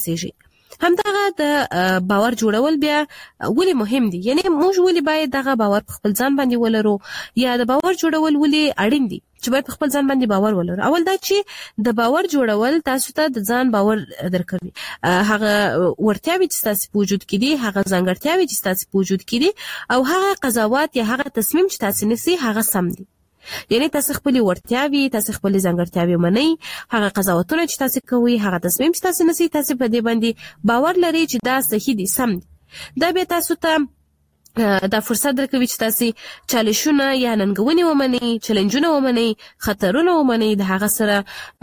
ورسیږي. همدغه د باور جوړول بیا ولې مهم دي، یعنی موږ ولې باید دغه باور په خپل ځان باندې ولرو، یا د باور جوړول ولې اړین دي چې باید په خپل ځان باندې باور ولرو. اول دا چې د باور جوړول تاسو ته د ځان باور درکوي، هغه ورتیاوي چې تاسو په وجود کې دي، هغه ځانګړتیاوي چې تاسو په وجود کې دي، او هغه قضاوت یا هغه تصمیم چې تاسو نیسئ هغه سم دي. یعنی تاسو خپل ورتیاوي، تاسو خپل ځانګړتیاوي منئ، هغه قضاوتونه چې تاسو کوئ، هغه تصمیم چې تاسو نیسئ، تاسو په دې باندې باور لرئ چې دا صحیح دي، سم دي. دا به تاسو ته دا فرصت درکوي چې تاسو چالشونه یا ننګونې ومنئ، چیلنجونه ومنئ، خطرونه ومنئ، د هغه سره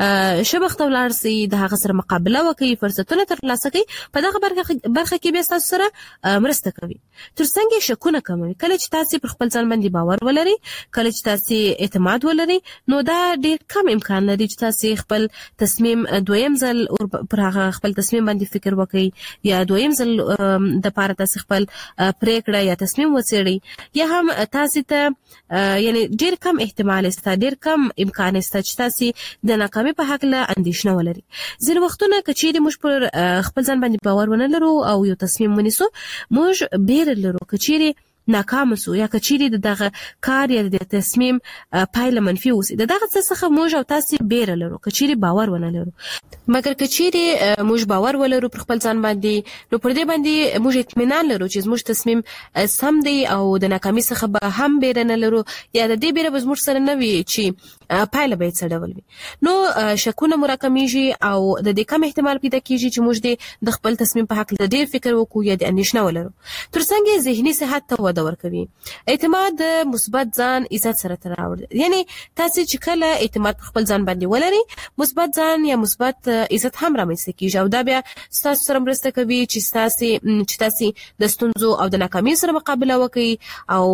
شبخته ولاړ سئ، د هغه سره مقابله وکړئ، فرصتونه ترلاسه کړئ. په دغه برخه کې بیا تاسو سره مرسته کوي. ترڅنګ شکونه کموي. کله چې تاسو پر خپل ځان باندې باور ولرئ، کله چې تاسو اعتماد ولرئ، نو دا ډېر کم امکان لري چې تاسو خپل تصمیم دویم ځل پر هغه خپل تصمیم باندې فکر وکړئ، یا دویم ځل د پاره تاسو خپل پریکړه یا تصمیم وڅېړئ، یا هم تاسو ته یعنی ډېر کم احتمال است، ډېر کم امکان است چې تاسو د ناکامۍ په حق له اندېښنه ولرئ. ځینې وختونه که چیرې موږ پر خپل ځان باندې باور ونه لرو او یو تصمیم ونیسو، موږ بیره لرو که چیرې ناکام سو، یا که چیرې دغه کار یا د تصمیم پایله منفي وسی، دغه څه څخه موږ او تاسو بیره لرو که چیرې باور ونه لرو. مګر که چیرې موږ باور ولرو پر خپل ځان باندې، نو پر دې باندې موږ اطمینان لرو چې موږ تصمیم سم دی او د ناکامۍ څخه به هم بیره نه لرو، یا د دې بیره به موږ سره نه وي چې پایله به څه ډول وي. نو شکونه مراکمیږي او د دې کم احتمال پیدا کیږي چې موږ د خپل تصمیم په حق ډېر فکر وکړو یا د اندېښنه ولرو. ترڅنګ ذهني صحت ته ورکوي. اعتماد د مثبت ځان عزت سره تړاو. یعنی تاسو چې کله اعتماد خپل ځان باندې ولرئ، مثبت ځان یا مثبت عزت هم رامنځته کیږي، او دا بیا تاسو سره مرسته کوي چې تاسو د ستونزو او د ناکامۍ سره مقابله وکړئ، او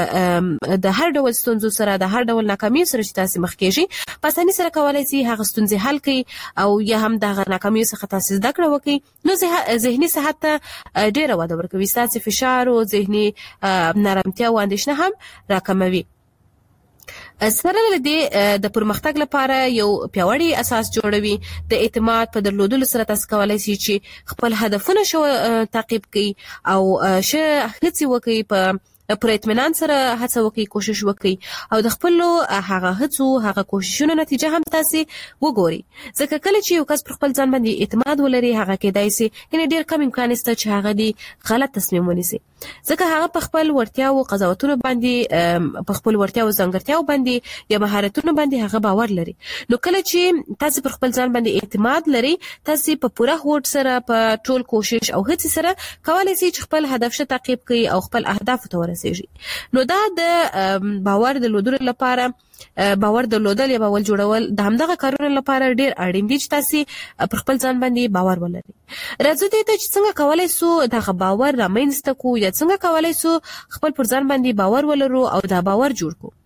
په د هر ډول ستونزو سره، د هر ډول ناکامۍ سره چې تاسو مخ کیږئ، په اسانۍ سره کولای شئ هغه ستونزې حل کړئ، او یا هم د ناکامۍ څخه تاسو زده کړه وکړئ. نو ذهني صحت ته ډېره وده ورکوي، تاسو فشار او ذهني نارمتیا او اندېښنه هم راکموي. سره له دې د پرمختګ لپاره یو پیاوړی اساس جوړوي. د اعتماد په درلودلو سره تاسو کولای شئ چې خپل هدفونه تعقیب کړئ او هڅې وکړئ، په پر اطمینان سره هڅه وکړئ، کوشش وکړئ، او د خپل هغه هڅو هغه کوششونو نتیجه هم تاسو وګورئ. ځکه کله چې یو کس پر خپل ځان باندې اعتماد ولري، هغه کېدای شي یعنی ډېر کم امکان شته چې هغه دی غلط تصمیم ونیسي، ځکه هغه په خپل ورتیا او قضاوتونو باندې، په خپل ورتیا او ځانګړتیاو باندې یا مهارتونو باندې هغه باور لري. نو کله چې تاسو پر خپل ځان باندې اعتماد لري، تاسو په پوره هوډ سره، په ټول کوشش او هڅې سره کولای شئ چې خپل هدف ته تعقیب کړئ او خپل اهداف ته ورسیږي. نو دا د باور درلودلو لپاره، باور درلودل یا باور جوړول د همدغه کارونو لپاره ډېر اړین دي چې تاسو پر خپل ځان باندې باور ولرئ. راځو دې ته چې څنګه کولای شو دغه باور رامنځته کړو، یا څنګه کولای شو خپل پر ځان باندې باور ولرو او دا باور جوړ کړو.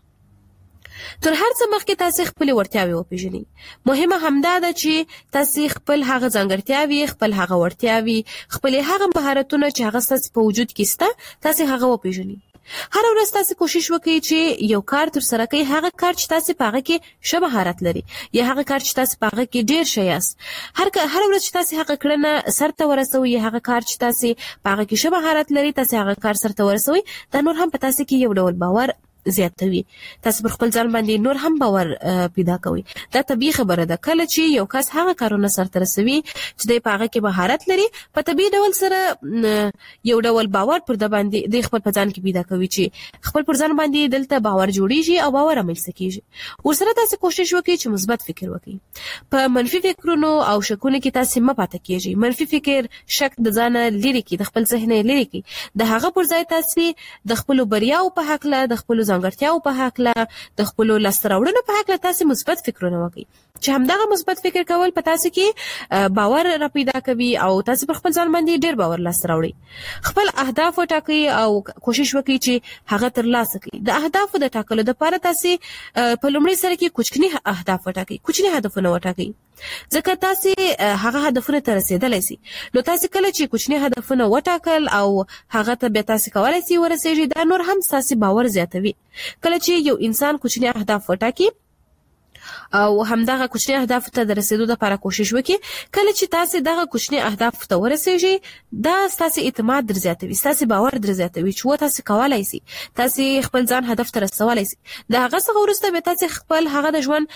تر هر څه مخکې تاسو خپل ورتیاوي وپیژنئ. مهمه همدا ده چې تاسو خپل هغه ځانګړتیاوي، خپل هغه ورتیاوي، خپل هغه مهارتونه چې هغه تاسو په وجود کې شته، تاسو هغه وپیژنئ. هر ورځ تاسو کوشش وکړئ چې یو کار تر سره کړئ، هغه کار چې تاسو په هغه کې ښه مهارت لري، یا هغه کار چې تاسو په هغه کې ډېر ښه یاست. هر ورځ چې تاسو هغه کړنه سرته ورسوئ، هغه کار چې تاسو په هغه کې ښه مهارت لري، تاسو هغه کار سرته ورسوئ، دا نور هم په تاسو کې یو ډول باور زیاتوي. تاسو پر خپل ځان باندې نور هم باور پیدا کوئ. دا طبیعي خبره ده. کله چې یو کس هغه کارونه سرته رسوي چې د هغه کې مهارت لري، په طبیعي ډول سره یو ډول باور پر د باندې د خپل ځان کې پیدا کوي، چې خپل پر ځان باندې دلته باور جوړیږي او باور رامنځته کیږي. ورسره تاسو کوشش وکړئ چې مثبت فکر وکړئ. په منفي فکرونو او شکونو کې تاسو مه پاتې کیږئ. منفي فکر شک د ځان لري کی، د خپل ذهن لري کی. د هغه پر ځای تاسو د خپل بریاو په حق له، د خپل ځانګړتیاو په حق له، د خپل لاسته راوړنو په حق له تاسو مثبت فکرونه وکړئ، چې همدغه مثبت فکر کول په تاسو کې باور را پیدا کوي او تاسو په خپل ځان باندې ډیر باور لاسته راوړئ. خپل اهداف وټاکئ او کوشش وکړئ چې هغه ترلاسه کړئ. د اهدافو د ټاکلو لپاره تاسو په لومړي سره کې کوچني اهداف وټاکئ، کوچني هدفونه وټاکئ، ځکه تاسو هغه هدفونه ته رسیدلای شئ. نو تاسو کله چې کوچني هدفونه وټاکل او هغه ته به تاسو کولای شئ ورسیږئ، دا نور هم تاسو باور زیاتوي. کله چې یو انسان کوچني اهداف وټاکي او همدغه کوچني اهداف ته د رسیدو لپاره کوشش وکړي. کله چې تاسو دغه کوچني اهداف ته ورسیږئ دا تاسو اعتماد در زیاتوي، تاسو باور در زیاتوي چې و تاسو کولای شئ، تاسو خپل ځان هدف ته رسولای شئ. د هغه څخه وروسته به تاسو خپل هغه د ژوند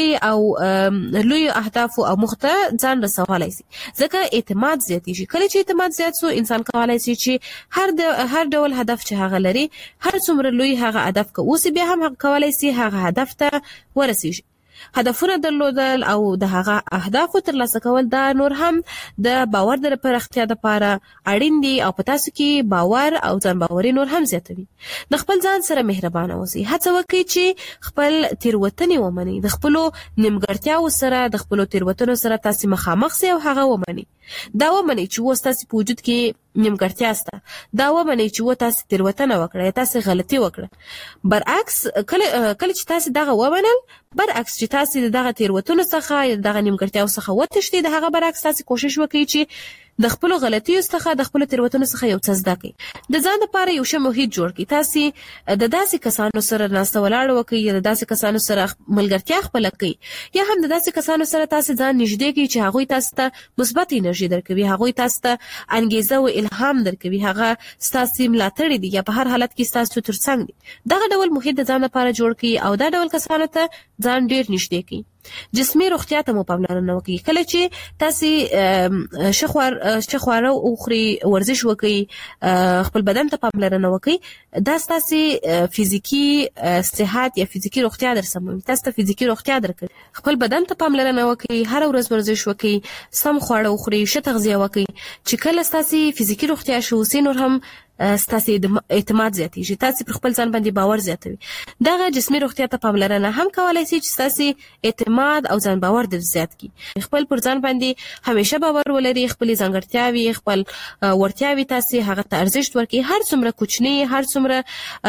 لوی اهداف او مخته ځان رسولای شئ. ځکه اعتماد زیاتېږي. کله چې اعتماد زیات سو انسان کولای شي چې هر ډول هدف چې هغه لري، هر څومره لوی هغه هدف که اوس بیا هم کولای شي هغه هدف ته ورسیږي. هدفونه درلودل او د هغه اهدافو ترلاسه کول دا نور هم د باور د پراختیا لپاره اړین دي او په تاسو کې باور او ځان باوري نور هم زیاتوي. د خپل ځان سره مهربانه اوسئ. هڅه وکړئ چې خپل تیروتنې ومنئ. د خپل نیمګړتیاو سره، د خپل تیروتنو سره تاسو مخامخ سئ او هغه ومنئ. دا ومنئ چې وستاسو په وجود کې نیمګړتیا سته. دا ومنئ چې تاسو تیروتنه وکړه، تاسو غلطي وکړه. برعکس کله چې تاسو دغه ومنل، برعکس چې تاسو دغه تیروتنو څخه دغه نیمګړتیاو څخه وتښتئ، د هغه برعکس تاسو کوشش وکړئ چې د خپل غلطیو څخه د خپل تیروتنو څخه یو څه زده کړئ. د ځان لپاره یو ښه محیط جوړ کړئ. تاسو د داسې کسانو سره ناسته ولاړ وکړئ، یا د داسې کسانو سره ملګرتیا خپل کړئ، یا هم د داسې کسانو سره تاسو ځان نږدې کړئ چې هغوی تاسو ته مثبت انرژي درکوي، هغوی تاسو ته انګیزه او الهام درکوي، هغه ستاسو ملاتړ دي یا په هر حالت کې ستاسو ترڅنګ دي. دغه ډول محیط د ځان لپاره جوړ کړئ او دا ډول کسانو ته ځان ډیر نږدې کړئ. جسمي روغتیا ته مو پاملرنه وکړئ. کله چې تاسو شخواره او خوري، ورزش وکړئ، خپل بدن ته پاملرنه وکړئ، دا تاسو فزیکی صحت یا فزیکی روغتیا درسموي. تاسو ته فزیکی روغتیا درکړي. خپل بدن ته پاملرنه وکړئ، هر ورځ ورزش وکړئ، سم خواړه وخورئ، ښه تغذیه وکړئ چې کله تاسو فزیکی روغتیا شو نور هم ستاسو اعتماد زیاتېږي، تاسو پر خپل ځان باندې باور زیاتوي. دغه جسمي روغتیا ته پاملرنه هم کولای شي چې تاسو اعتماد او ځان باور در زیات کړي. خپل پر ځان باندې همیشه باور ولرئ، خپل ځانګړتیاوي، خپل ورتیاوي تاسو هغه ته ارزښت ورکړئ. هر څومره کوچنی، هر څومره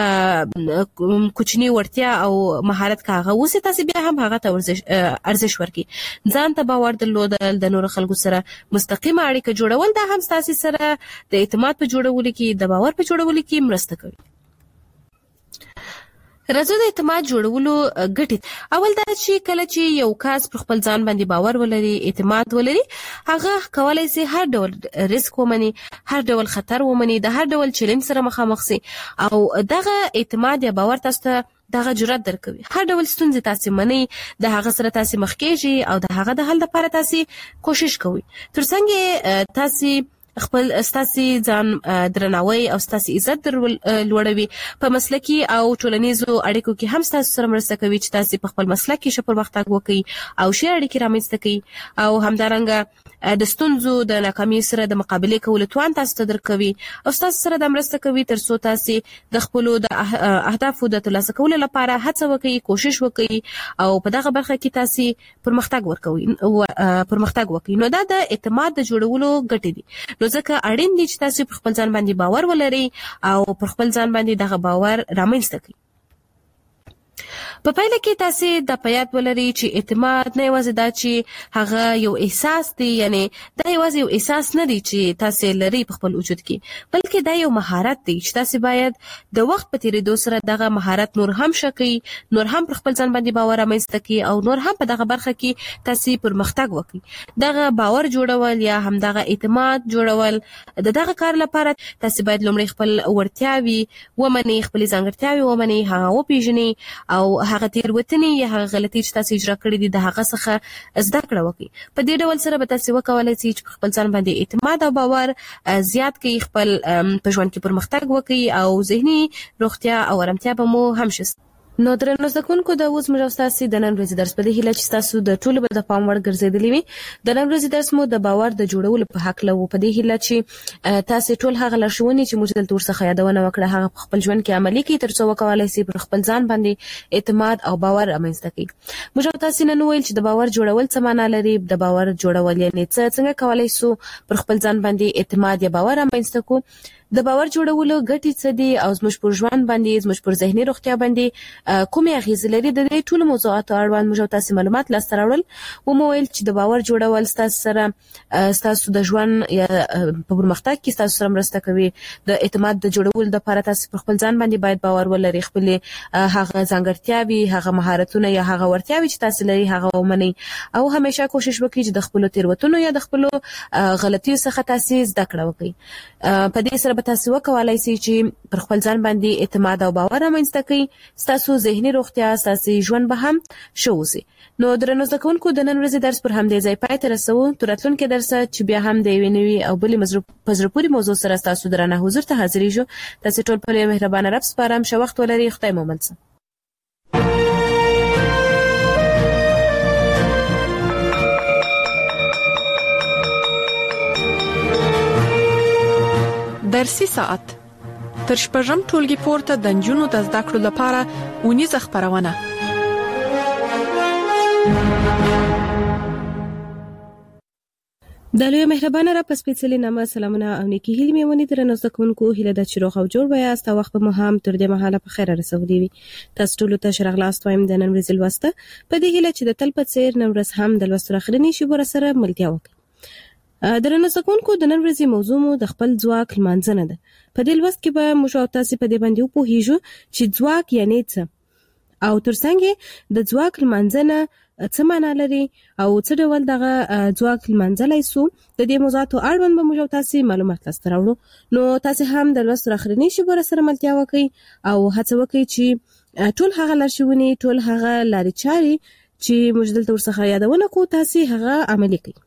کوچنی ورتیا او مهارت کاغه اوس تاسو بیا هم هغه ته ارزښت ورکړئ. ځان ته باور درلودل، د نور خلکو سره مستقیمه اړیکه جوړول دا هم تاسو سره د اعتماد په جوړولو کې، د باور په جوړولو کې مرسته کوي. راځو د اعتماد جوړولو ګټې. اول دا چې کله چې یو کس پر خپل ځان باندې باور ولري، اعتماد ولري، هغه کولای شي هر ډول ریسک ومني، هر ډول خطر ومني، د هر ډول چیلنج سره مخامخ شي او دغه اعتماد یا باور تاسو ته دغه جرأت درکوي. هر ډول ستونزې تاسو منئ، د هغه سره تاسو مخ کېږئ او د هغه د حل لپاره تاسو کوشش کوئ. ترڅنګ تاسو خپل ستاسو ځان درناوی او ستاسو عزت لوړوي. په مسلکي او ټولنیزو اړیکو کې هم تاسو سره مرسته کوي چې تاسو په خپل مسلک کې ښه پرمختګ وکړئ او ښه اړیکې رامنځته کړئ او همدارنګه د ستونزو د ناکامۍ سره د مقابله کولو توان تاسو ته درکوي او تاسو سره د مرسته کوي ترڅو تاسو د خپل د اهدافو د ترلاسه کولو لپاره هڅه وکړئ، کوشش وکړئ او په دغه برخه کې تاسو پرمختګ وکړئ. نو دا د اعتماد د جوړولو ګټې دي. نو ځکه اړین دي چې تاسو پر خپل ځان باندې باور ولرئ او پر خپل ځان باندې دغه باور رامنځته کړئ. په پایله کې تاسو د پیات ولري چې اعتماد نه یوازې دا چې هغه یو احساس دی، یعنی دا یوازې یو احساس نه دی چې تاسو لري په خپل وجود کې، بلکې دا یو مهارت دی چې تاسو باید د وخت په تیریدو سره دغه مهارت نور هم شکي، نور هم پر خپل ځان باندې باور رامنځته کړئ او نور هم په دغه برخه کې تاسو پرمختګ وکړئ. دغه باور جوړول یا هم دغه اعتماد جوړول دغه کار لپاره تاسو باید لومړی خپل ورتیاوي ومنئ، خپل ځانګړتیاوي ومنئ، هغه وپیژنئ او هغه تیروتنې یا هغه غلطۍ چې تاسو اجرا کړې دي د هغه څخه زده کړه وکړئ. په دې ډول سره به تاسو وکولای شئ چې خپل ځان باندې اعتماد او باور زیات کړئ، خپل په ژوند کې پرمختګ وکړئ او ذهني روغتیا او آرامتیا به مو هم شي. نو درنو زدهکونکو د اوس موږ تاسو د نن ورځې درس په دې هیله چې تاسو د ټولو به د پام وړ ګرځېدلی وي. د نن ورځې درس مو د باور د جوړولو په حق له په دې هیله چې تاسو ټول هغه لارښوونې چې موږ دلته ورڅخه یادونه وکړه هغه په خپل ژوند کې عملي کړئ ترڅو وکولای شئ پر خپل ځان باندې اعتماد او باور رامنځته کړئ. موږ تاسو نن ویل چې د باور جوړول څه معنی لري، د باور جوړول یعنی څنګه کولای شو پر خپل ځان باندې اعتماد یا باور رامنځته کړو. د باور جوړولو ګټې څه دي او زموږ پر ژوند باندې زموږ پر ذهني روغتیا باندې کومې اغیزې لري؟ د دې ټولو موضوعاتو اړوند موږ تاسو معلومات لاسته راوړل و مو ویل چې د باور جوړول تاسو د ژوند یا په پرمختګ کې تاسو سره مرسته کوي. د اعتماد د جوړولو لپاره تاسو پر خپل ځان باندې باید باور ولرئ، خپل هغه ځانګړتیاوي، هغه مهارتونه یا هغه ورتیاوي چې تاسو لري هغه ومنئ او همیشه کوشش وکړئ چې د خپل تیروتنو یا د خپل غلطیو څخه تاسو زده کړه وکړئ. په دې سره به تاسو وکولای شئ چې پر خپل ځان باندې اعتماد او باور رامنځته کړئ. تاسو ذهني روغتیا، تاسو ژوند به هم ښه وي. نو درنو زده کوونکو، د نن ورځې درس پر همدې ځای پای ته رسوو. تر راتلونکي درسه چې بیا هم د یوې نوې او بلې په زړه پورې موضوع سره تاسو درنه حضور ته حاضرېږو. تاسو ټول په مهربانه رب سپارم. ښه وخت ولرئ. خدای مو مل شه. درسي ساعت تر شپږم ټولګي پورته د نجونو د زده کړو لپاره اونیزه خبرونه. د لوی مهربانه را په سپېڅلي نامه سلامونه او نیکی هیلې مې ونې درنو زده کوونکو، هیله ده چې روغ او جوړ به یاست او وخت به مو هم تر دې مهاله په خیر رسولی وي. تاسو ټولو ته ښه راغلاست وایم د نن ورځې لوسته، په دې هیله چې د تل په څیر نن ورځ هم د لوستو اخرنی شیبه سره ملتیا وکړي. درنو زده کوونکو، د نن ورځې موضوع مو د خپل ځواک لمانځنه ده. په دې لوست کې به موږ او تاسو په دې باندې وپوهیږو چې ځواک یعنی څه او ترڅنګ د ځواک لمانځنه څه معنا لري او څه ډول دغه ځواک لمانځلای سو. د دې موضوعاتو اړوند به موږ او تاسو معلومات لاسته راوړو. نو تاسو هم د لوست اخرنی شیبه سره ملتیا وکړئ او هڅه وکړئ چې ټول هغه لارښوونې، ټول هغه لارې چارې چې موږ دلته ورڅخه یادونه کوو تاسو هغه عملي کړئ.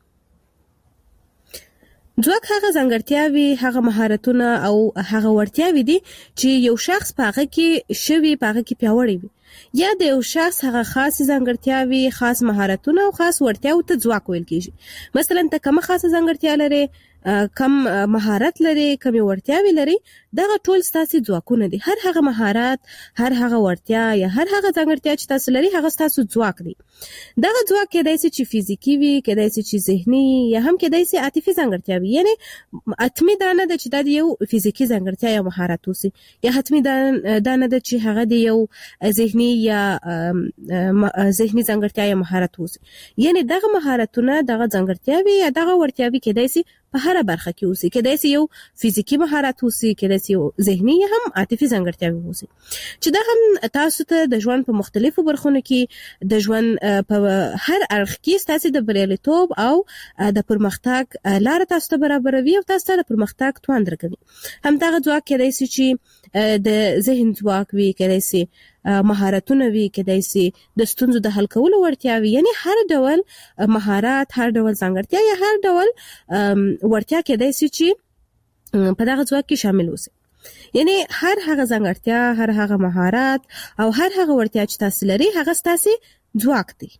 ځواک هغه ځانګړتیاوي، هغه مهارتونه او هغه ورتیاوي دي چې یو شخص په هغه کې شوی، په هغه کې پیاوړی وي، یا د یو شخص هغه خاص ځانګړتیاوي، خاص مهارتونه او خاص ورتیاوي ته ځواک ویل کیږي. مثلا ته کوم خاص ځانګړتیا لري، کم مهارت لري، کم ورتیاوي لري، دغه ټول ستاسو ځواکونه دي. هر هغه مهارت، هر هغه ورتیا یا هر هغه ځانګړتیا چې تاسو لري هغه ستاسو ځواک دی. دغه ځواک کېدای شي چې فزیکی وي، کېدای شي چې ذهني یا هم کېدای شي عاطفي ځانګړتیا وي. یعنی اتمی دانه د چې د یو فزیکی ځانګړتیا یا مهارت وسی، یا حتمی دانه د چې هغه د یو ذهني یا ذهني ځانګړتیا یا مهارت وسی. یعنی دغه مهارتونه، دغه ځانګړتیاوي یا دغه ورتیاوي کېدای شي په هر برخه کې اوسي. کېدای شي یو فزیکی مهارت اوسي، کېدای شي یو ذهني یا هم عاطفي ځانګړتیاوي اوسي چې دا هم تاسو ته د ژوند په مختلفو برخونو کې د ژوند په هر اړخ کې تاسو د بریالیتوب او د پرمختګ لار تاسو ته برابروي او تاسو ته د پرمختګ توان درکوي. هم دا ځواک کېدای شي چې د ذهن ځواک وي، کېدای شي مهارتونه وي، کېدای شي د ستونزو د حل کولو ورتیاوي. یعنی هر ډول مهارت، هر ډول ځانګړتیا یا هر ډول ورتیا کېدای شي چې په دغه ځواک کې شامل اوسي. یعنی هر هغه ځانګړتیا، هر هغه مهارت او هر هغه ورتیا چې تاسو لري هغه ستاسو ځواک دی.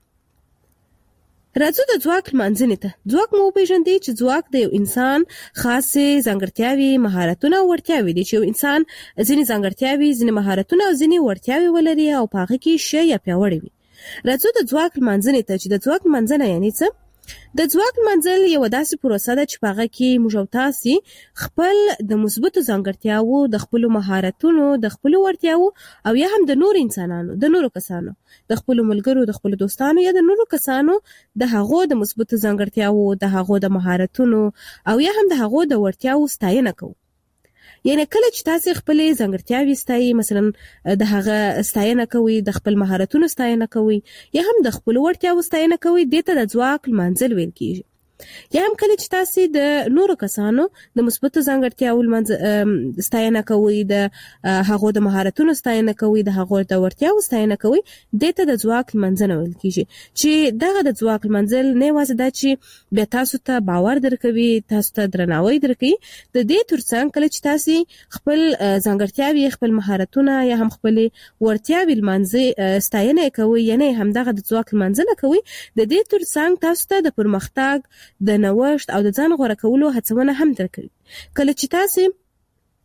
راځو د ځواک لمانځنې ته. ځواک مو پیژندئ چې ځواک د یو انسان خاصه ځانګړتیاوي، مهارتونه او ورتیاوي دي چې یو انسان ځینې ځانګړتیاوي، ځینې مهارتونه او ځینې ورتیاوي ولري او په هغه کې ښه یا پیاوړی وي. راځو د ځواک لمانځنې ته چې د ځواک لمانځنه یعنی څه. د ځواک لمانځل یو داسې پروسه ده چې په هغه کې موږ او تاسو خپل د مثبتو ځانګړتیاوو، د خپل مهارتونو، د خپل ورتیاوو او یا هم د نور انسانانو، د نورو کسانو، د خپل ملګرو، د خپل دوستانو یا د نورو کسانو د هغو د مثبتو ځانګړتیاوو، د هغو د مهارتونو او یا هم د هغو د ورتیاوو ستاینه کوو. یعنی کله چې تاسو خپل ځانګړتیاوي ستایي، مثلا د هغه ستاینه کوي، د خپل مهارتونو ستاینه کوي یا هم د خپل ورتیاوو ستاینه کوي، دته د ځواک لمانځل ویل کیږي. یا هم کله چې تاسو د نورو کسانو د مثبتو ځانګړتیاوو ستاینه کوي، د هغو د مهارتونو ستاینه کوي، د هغو د ورتیاوو ستاینه کوي، دته د ځواک لمانځنه ویل کیږي. چې دغه د ځواک لمانځل نه یوازې دا چې بیا تاسو ته باور درکوي، تاسو ته درناوی درکوي، د دې ترڅنګ کله چې تاسو خپل ځانګړتیاوي، خپل مهارتونه یا هم خپل ورتیاوي لمانځي، ستاینه کوي، یعنی هم دغه د ځواک لمانځنه کوي، د دې ترڅنګ تاسو ته د پرمختګ، د نوښت او د ځان غوړه کولو هڅونه هم درکوي. کله چې تاسو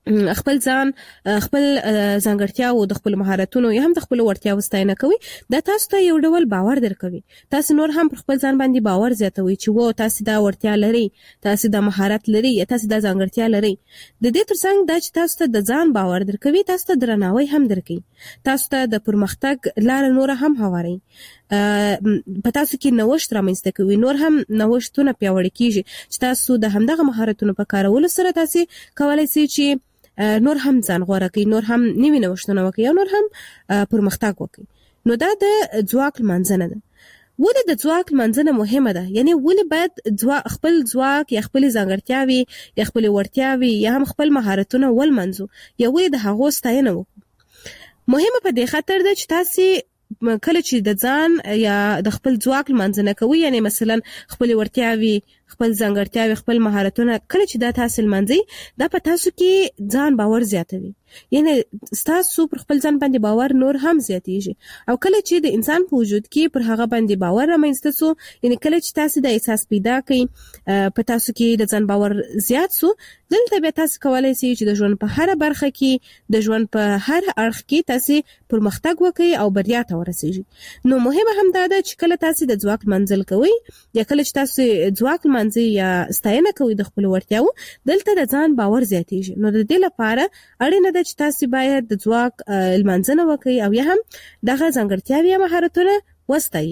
خپل ځان خپل ځانګړتیا او د خپل مهارتونو یا هم د خپل وړتیاو ستاینه کوي دا تاسو ته یو ډول باور درکوي تاسو نور هم پر خپل ځان باندې باور زیاتوي چې وو تاسو دا وړتیا لري تاسو دا مهارت لري یا تاسو دا ځانګړتیا لري د دې ترڅنګ دا چې تاسو ته د ځان باور درکوي تاسو ته درناوی هم درکوي تاسو ته د پرمختګ لار نور هم هواري په تاسو کې نوښت رامنځته کوي نور هم نوښتونه پیاوړي کیږي چې تاسو د همدغه مهارتونو په کارولو سره تاسو کولای شئ چې نور هم ځان غوړه کوي نور هم نوی نوښتونه وکړي او نور هم پرمختګ وکړي نو دا د ځواک منځنه ده ولې د ځواک منځنه مهمه ده یعنی ولې باید خپل ځواک یا خپل ځانګړتیاوي یا خپل وړتیاوي یا هم خپل مهارتونه ولمنځو یا ولې د هغو ستاینه وکړو مهمه په دې خاطر ده چې تاسو کله چې د ځان یا د خپل ځواک منځنه کوي یعنی مثلا خپل وړتیاوي خپل ځانګړتیاوي خپل مهارتونه کله چې دا تاسو منځي دا په تاسو کې ځان باور زیاتوي یعنی تاسو پر خپل ځان باندې باور نور هم زیاتیږي او کله چې د انسان په وجود کې پر هغه باندې باور رامنځته سو یعنی کله چې تاسو د احساس پیدا کړئ په تاسو کې د ځان باور زیات سو دلته به تاسو کولای شئ چې د ژوند په هر برخه کې د ژوند په هر اړخ کې تاسو پرمختګ وکړئ او بریا ته ورسیږئ نو مهمه هم دا ده چې کله تاسو د ځواک منزل کوئ یا کله چې تاسو ځواک منځي یا ستاینه کوي د خپل وړتیاو دلته د ځان باور زیاتیږي نو د دې لپاره اړینه ده چې تاسو باید د ځواک المنځنه وکړئ او یا هم دغه ځانګړتیاوي یا مهارتونه وستایي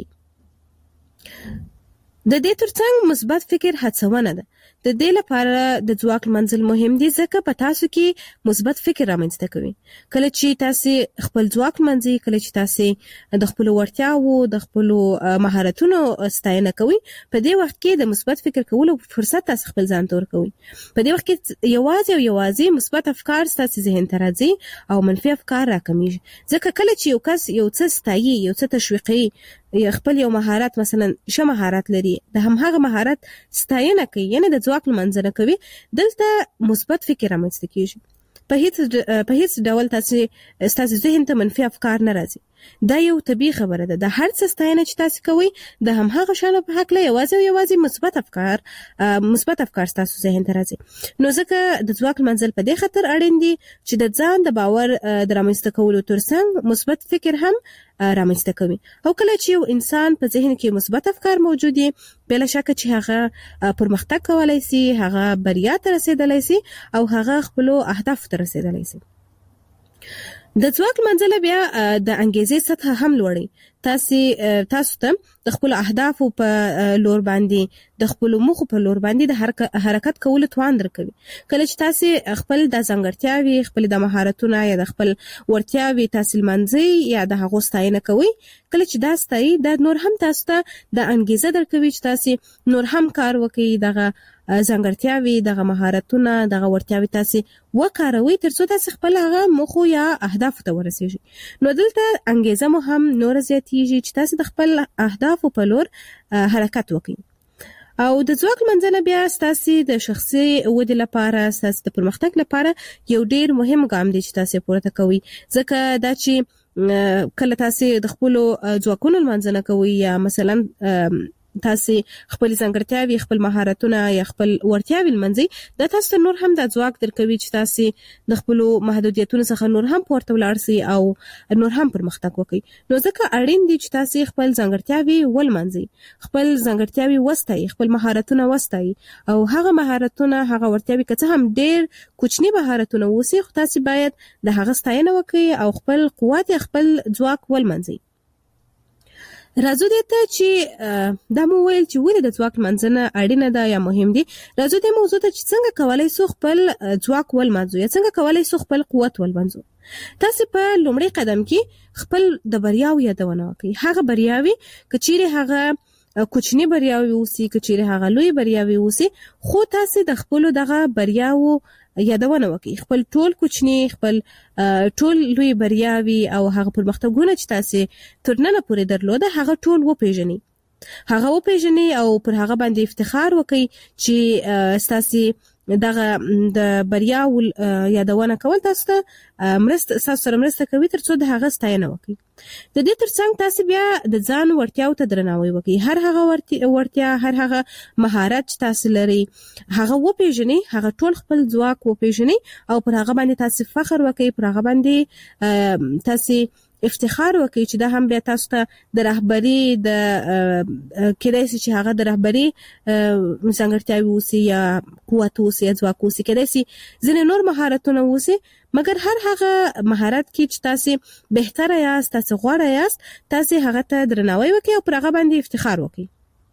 د دې ترڅنګ مثبت فکر هڅونه ده د دې لپاره د ځواک منزل مهم دي ځکه په تاسو کې مثبت فکر رامنځته کوي کله چې تاسو خپل ځواک منځي کله چې تاسو د خپل وړتیاو د خپل مهارتونو ستاینه کوي په دې وخت کې د مثبت فکر کولو فرصت تاسو خپل ځان ته ورکوي په دې وخت کې یوازې مثبت افکار تاسو ذهن ته راځي او منفي افکار راکمیږي ځکه کله چې یو کس یو څه ستایي یو څه تشویقي یا خپل یو مهارت مثلا ش مهارت لري د همغه مهارت ستاینه کوي یعنی د ځواک منځنه کوي دلته مثبت فکر رامنځته کیږي په هیڅ ډول تاسو ذهن ته منفي افکار نه راځي دا یو طبيعي خبره ده د هر څه ستاینه چې تاسو کوي د همغه شانو په حق له یوازې مثبت افکار تاسو ذهن ته راځي نو ځکه د ځواک منزل په دې خاطر اړین دي چې د ځان د باور د رامنځته کولو ترڅنګ مثبت فکر هم رامنځته کوي او کله چې یو انسان په ذهن کې مثبت افکار موجود دي بلا شک چې هغه پرمختګ کولای شي هغه بریا ته رسیدلی شي او هغه خپل اهداف ته رسیدلی شي د ځواک منځله بیا د انګیزې سطح هم لوړي تاسو ته د خپل اهدافو په لور باندې د خپل موخو په لور باندې د حرکت کولو توان درکوي کله چې تاسو خپل د ځانګړتیاوي خپل د مهارتونو یا د خپل وړتیاوي تاسو منځي یا د هغو ستاینه کوي کله چې دا ستایي د نور هم تاسو ته د انګیزه درکوي چې تاسو نور هم کار وکړئ دغه ځانګړتیاوي دغه مهارتونه دغه وړتیاوي تاسو وکاروي ترڅو تاسو خپل هغه موخو یا اهداف ته ورسیږئ نو دلته انګیزه مو هم نور زیاتیږي چې تاسو د خپل اهداف په لور حرکت وکړئ او د ځواک منځنه بیا تاسو د شخصي ودې لپاره تاسو د پرمختګ لپاره یو ډیر مهم ګام دی چې تاسو پورته کوي ځکه دا چې کله تاسو د خپل ځواکونو منځنه کوي یا مثلا تاسو خپل ځانګړتیاوي خپل مهارتونه یا خپل وړتیاوي منځي دا تاسو نور هم د ځواک درکوي چې تاسو د خپل محدودیتونو څخه نور هم پورته ولاړ شئ او نور هم پرمختګ وکړئ نو ځکه اړین دي چې تاسو خپل ځانګړتیاوي ولمنځي خپل ځانګړتیاوي وستایي خپل مهارتونه وستایي او هغه مهارتونه هغه وړتیاوي که څه هم ډېر کوچني مهارتونه وسی خو تاسو باید د هغه ستاینه وکړئ او خپل قوت خپل ځواک ولمنځي راځو دې ته چې دا مو ویل چې ولې د ځواک منځنه اړینه ده یا مهم دي راځو دې موضوع ته چې څنګه کولای شو خپل ځواک ولمنځو یا څنګه کولای شو خپل قوت ولمنځو تاسو په لومړي قدم کې خپل د بریاوو یادونه وکړئ هغه بریاوي کچېره هغه کوچنی بریاوي اوسي کچېره هغه لوی بریاوي اوسي خو تاسو د خپل دغه بریاوو یادونه وکړئ خپل ټول کوچنی خپل ټول لوی بریاوي او هغه پرمختګونه چې تاسو ترننه پورې درلوده هغه ټول وپیژنئ او پر هغه باندې افتخار وکړئ چې تاسو دغه د بریا یادونه کول تاسو ته مرسته کوي ترڅو د هغه ستاینه وکړي. د دې ترڅنګ تاسو بیا د ځان وړتیاو ته درناوی وکړئ. هر هغه وړتیا، هر هغه مهارت چې تاسو لري هغه وپیژنئ، هغه ټول خپل ځواک وپیژنئ او پر هغه باندې تاسو فخر وکړئ، پر هغه باندې تاسو افتخار وکړي چې دا هم بیا تاسو ته د رهبری د کېدای شي چې هغه د رهبری څنګهتیاوي اوسي یا قوت اوسي یا ځواک اوسي، کېدای شي ځینې نور مهارتونه اوسي، مګر هر هغه مهارت کې چې تاسو بهتره یاست، تاسو غوره یاست، تاسو هغه ته درناوی وکړئ او پر هغه باندې افتخار وکړئ.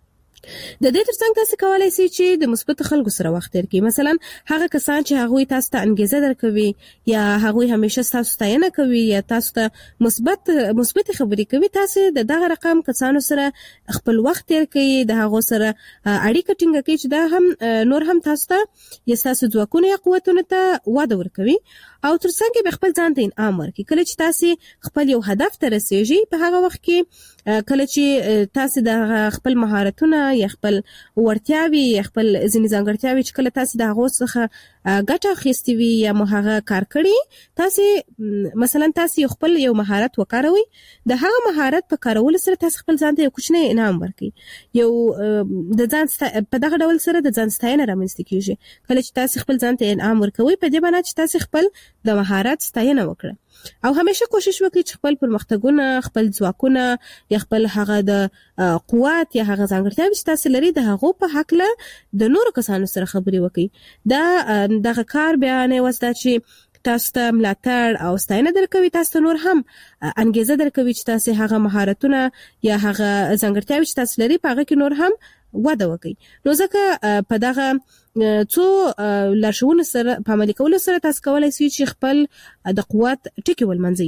د دې ترڅنګ تاسو کولای شئ چې د مثبت خلکو سره وخت تیر کړئ. مثلا هغه کسان چې هغه تاسو ته انګیزه درکوي یا هغه همیشه تاسو ستاینه کوي یا تاسو ته مثبت خبرې کوي، تاسو د دغه رقم کسانو سره خپل وخت تیر کړئ، د هغه سره اړیکه ټینګه کړئ چې دا هم نور هم تاسو ته یا تاسو ځواکونه یا قوتونه ته وده ورکوي او ترڅنګ به خپل ځان ته انعام ورکړي. کله چې تاسو خپل یو هدف ته رسیږئ په هغه وخت کې کله چې تاسو د خپل مهارتونه یا خپل ورتیاوي یا خپل ځینې ځانګړتیاوي چې کله تاسو د هغه څخه ګټه اخیستې وي یا هغه کار کړی، تاسو مثلا تاسو خپل یو مهارت وکاروئ، د هغه مهارت په کارولو سره تاسو خپل ځان ته یو کوچنی انعام ورکړئ. یو د ځان په دغه ډول سره د ځان ستاینه رامنځته کیږي. کله چې تاسو خپل ځان ته انعام ورکوئ په دې معنی چې تاسو خپل د مهارت ستاینه وکړه او همیشه کوشش وکړئ چې خپل پرمختګونه، خپل ځواکونه یا خپل هغه د قوت یا هغه ځانګړتیاوې چې تاسو لري د هغو په حق له د نورو کسانو سره خبرې وکړئ. دغه کار بیا نه وسته چې تاسو ته ملاتړ او ستاینه درکوي، تاسو ته نور هم انګیزه درکوي چې تاسو هغه مهارتونه یا هغه ځانګړتیاوې چې تاسو لري په هغه کې نور هم وده وکړي. نو ځکه په دغه څو لارښوونو سره په عملي کولو سره تاسو کولای شئ چې خپل د قوت ټکي ولمنځئ.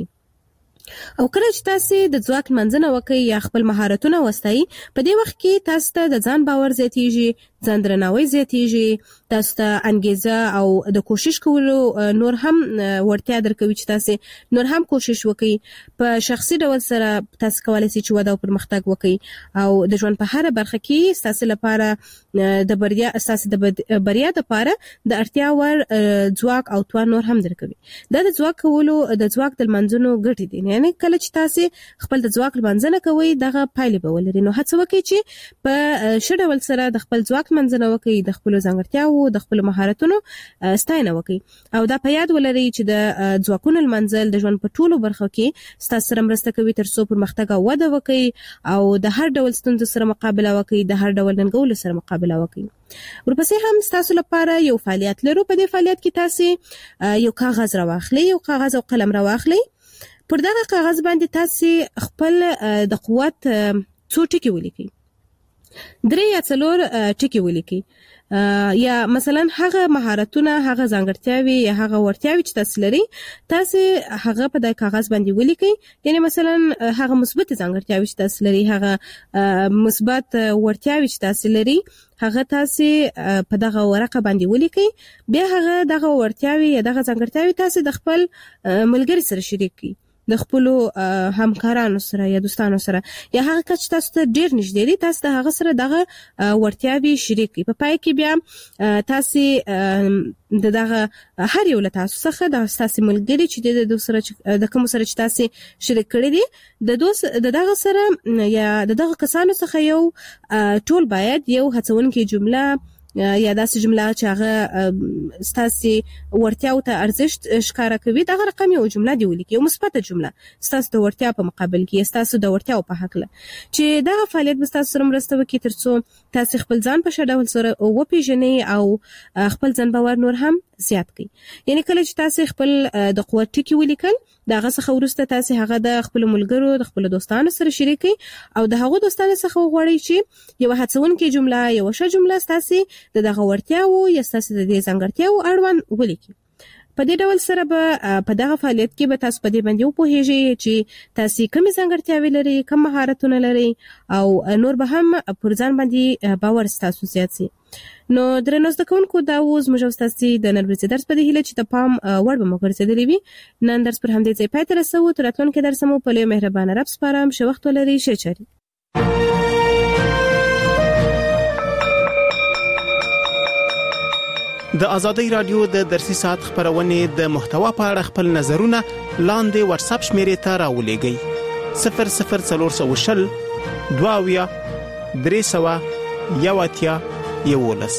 او کله چې تاسو د ځواک منځنه وکړئ یا خپل مهارتونه وستایي، په دې وخت کې تاسو ته د ځان باور زیاتیږي، ځان درناوی زیاتیږي، تاسو ته انګیزه او د کوشش کولو نور هم ورتیا درکوي چې تاسو نور هم کوشش وکړئ. په شخصي ډول سره تاسو کولای شئ چې وده او پرمختګ وکړئ او د ژوند په هر برخه کې تاسو لپاره د بریا لپاره د اړتیا ور ځواک او توان نور هم درکوي. دا د ځواک کولو د ځواک د منځونو ګټې دي. یعنی کله چې تاسو خپل د ځواک منځنه کوئ دغه پایلې به ولري. نو هڅه وکړئ چې په ښه ډول سره د خپل ځواک منځنه وکړئ، د خپل ځانګړتیاوو، د خپل مهارتونو ستاینه وکړئ او دا په یاد ولرئ چې د ځواکونو منځل د ژوند په ټولو برخو کې ستاسو سره مرسته کوي ترڅو پرمختګ او وده وکړئ او د هر ډول ستونزو سره مقابله وکړئ، د هر ډول ننګولو سره مقابله وکړئ. ورپسې هم تاسو لپاره یو فعالیت لرو. په دې فعالیت کې تاسو یو کاغذ راواخلئ، یو کاغذ او قلم راواخلئ. پر دغه کاغذ باندې تاسو خپل د قوت څو ټکي ولیکئ، 3 یا 4 ټکي ولیکئ. یا مثلا هغه مهارتونه، هغه ځانګړتیاوي یا هغه ورتیاوي چې تاسو لري، تاسو هغه په د کاغذ باندې ولیکئ. یعنی مثلا هغه مثبت ځانګړتیاوي چې تاسو لري، هغه مثبت ورتیاوي چې تاسو لري، هغه تاسو په دغه ورقه باندې ولیکئ. بیا هغه دغه ورتیاوي یا دغه ځانګړتیاوي تاسو د خپل ملګری سره شریک کړئ، د خپل همکارانو سره یا دوستانو سره یا هغه کس چې تاسو ته ډیر نږدې دي، تاسو د هغه سره دغه ورتیاوي شریک کړئ. په پای کې بیا تاسو دغه هر یو له تاسو څخه د تاسو ملګری چې د کوم سره چې تاسو شریک کړی دي د دغه سره یا دغه کسانو څخه یو ټول باید یو هڅونکې جمله یا داسې جمله چې هغه ستاسو ورتیاو ته ارزښت ښکاره کوي، دغه رقم یو جمله دی ولیکئ، یو مثبت جمله ستاسو د ورتیا په مقابل کې، ستاسو د ورتیاو په حق له چې دا فعالیت به تاسو سره مرسته وکړي ترڅو تاسو خپل ځان په ښه ډول سره وپیژنئ او خپل ځان باور نور هم زیات کړئ. یعنی کله چې تاسو خپل د قوت ټکي ولیکل، دغه څخه وروسته تاسو هغه د خپل ملګرو، د خپل دوستانو سره شریکئ او د هغو دوستانو څخه وغواړئ چې یو هڅونکې جمله، یو ښه جمله ستاسو د دغه ورتیاو یا ستاسو د دې ځانګړتیاو اړوند ولیکئ. په دې ډول سره به په دغه فعالیت کې به تاسو په دې باندې وپوهیږئ چې تاسو کومې ځانګړتیاوې لري، کوم مهارتونه لري او نور به هم پر ځان باندې باور ستاسو زیات شي. نو درنو زده کوونکو، دا اوس موږ تاسو د نن ورځې درس په دې هیله چې د پام وړ به مو ګرځېدلی وي. نن درس پر همدې ځای پای ته رسوو. تر راتلونکي درس مو په لوی مهربانه رب سپارم. ښه وخت ولرئ. ښه چارې. د ازادي رادیو د درسي ساعت خبرونه د محتوا په اړه خپل نظرونه لاندې واتس اپ شمیرې ته راولېږئ 00420 22 300 11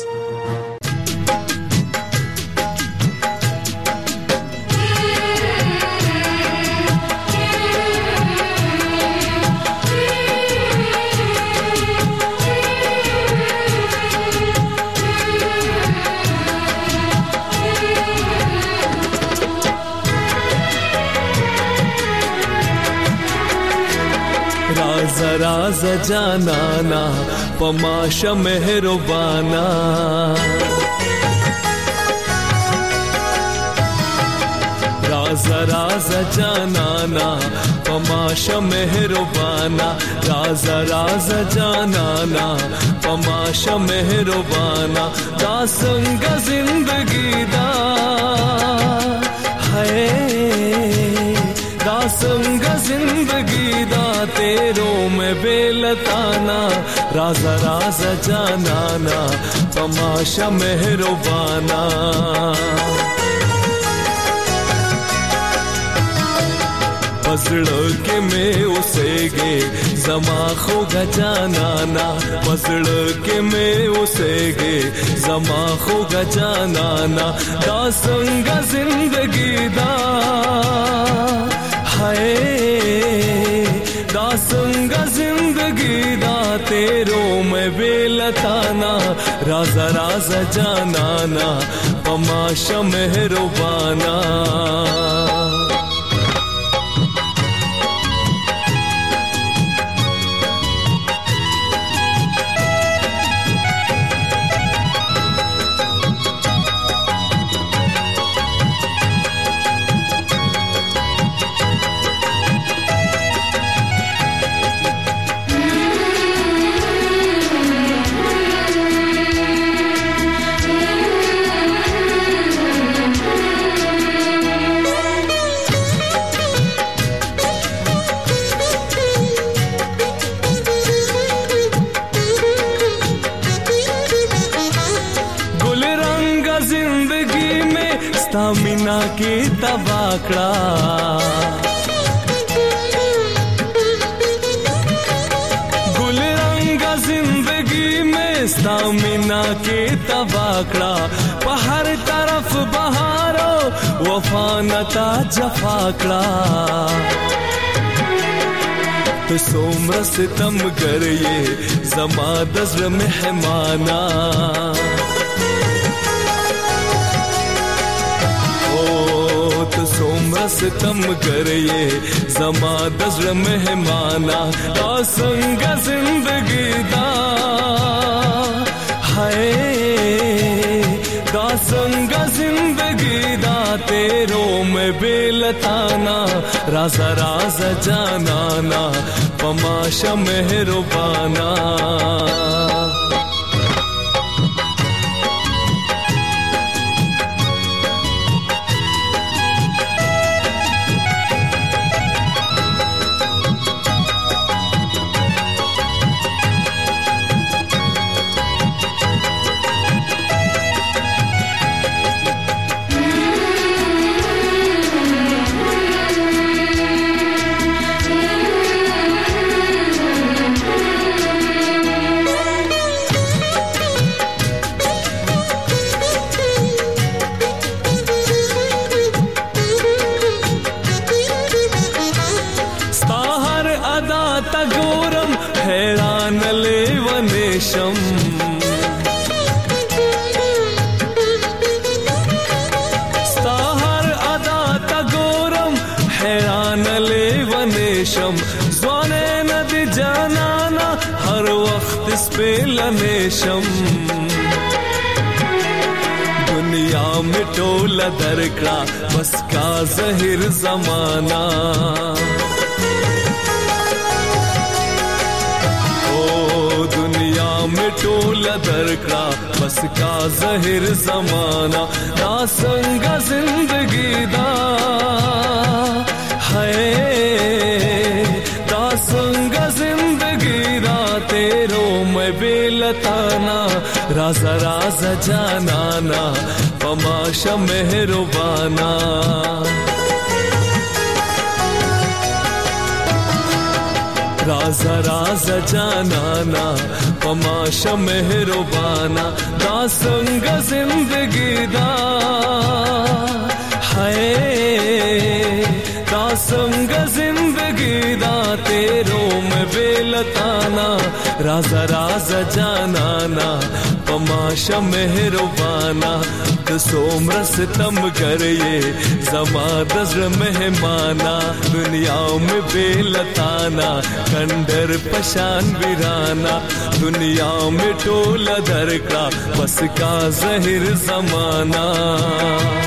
राज जानाना पमाशा मेहरबाना राज जानाना पमाशा मेहरबाना राज जानाना पमाशा मेहरबाना दा संग जिंदगी दा है संग जिंदगी दा तेरो में बेलताना राज जानाना तमाशा मेहरबाना पसड़ के मैं उसे गे जमा खो गजानाना पसड़ के मैं उसे गे जमा खो गजानाना दा संग जिंदगी दा दासंग जिंदगी दा तेरो में बेलताना राज जानाना तमाशा मेहरबाना मीना की तबाकड़ा गुल रंगा जिंदगी में स्तामिना की तबाकड़ा पहर तरफ बहारो वफानता जफाकड़ा तो सोमर सितम कर ये जमा दज़्र मेहमाना तो सोमर सितम कर ये जमा दज़्र मेहमाना संग जिंदगी दा है संग जिंदगी दा तेरो में बेलताना राज जानाना पमाशा मेहरबाना हैरान ले वनेशम स्ताहर अदा तगोरम हैरान ले वनेशम ज़्वाने नदी जानाना हर वक्त इस पे लनेशम दुनिया में टोला दरकड़ा बस का ज़हिर ज़माना दुनिया में टोला दरकड़ा बस का ज़हिर ज़माना दासंग जिंदगी दा है दासंग जिंदगी दा तेरो में बेलताना राजा राजा जानाना पमाशा मेहरबाना राजा राजा जानाना पमाशा मेहरबाना दासंग जिंदगी दा है दासंग जिंदगी दा तेरों में बेलताना राजा राजा जानाना पमाशा मेहरबाना तो सोमरस तम कर ये जमा दज़्र मेहमाना दुनिया में बेलताना खंडर पशान बिराना दुनिया में टोला दर का बस का ज़हिर ज़माना